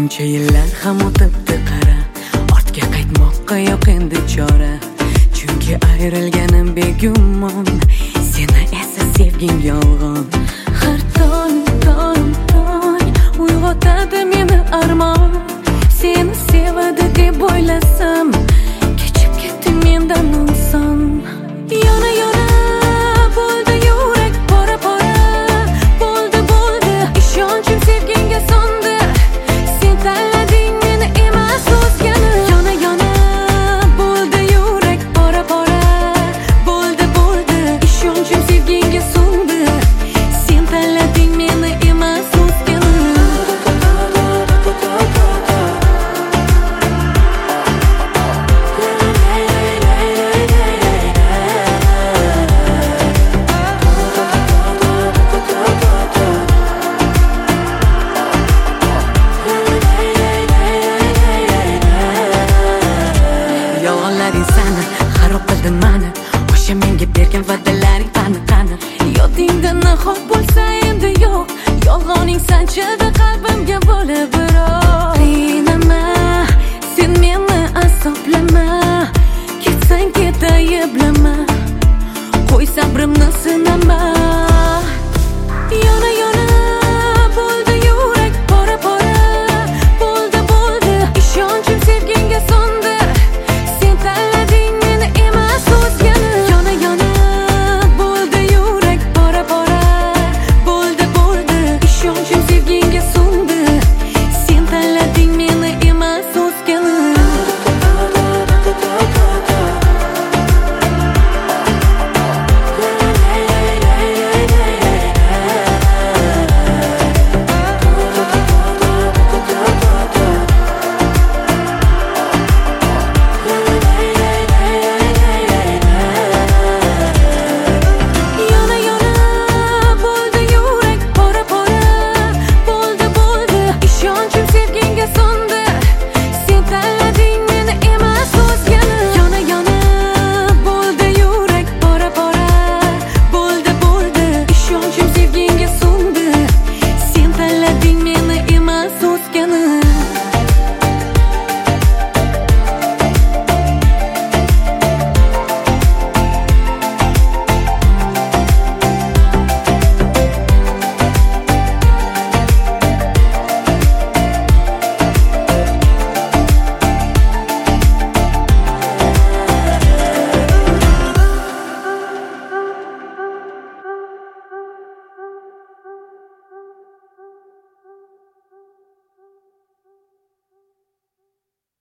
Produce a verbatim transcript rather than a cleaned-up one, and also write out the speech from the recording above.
Shuncha yillar ham o'tibdi qara, ortga qaytmoqqa yo'q endi chora. Chunki ayrilganim begumon, seni esa sevging yolg'on. Har tong tong tong uyg'otadi meni armon. Seni sevadi deb o'ylasam, kechib ketdi mendan inson. Yana yana bo'ldi yurak pora pora, bo'ldi bo'ldi ishonchim sevgingga so'ndi. Sen tanlading meni emas o'zgani. Yana yana bo'ldi yurak pora pora, bo'ldi bo'ldi ishonchim sevgingga so'ndi. Sen tanlading meni emas o'zgani. Yolg'onlaring sani xarob qildin mani, o'sha menga bergan va'dalaring qani qani. Yodingda nahot bo'lsa endi yo'q, yolg'oning sanchadi qalbimga bo'lib biroq. Qiynama sen meni asoblama, ketsang ket ayblama, qo'y sabrimni sinama.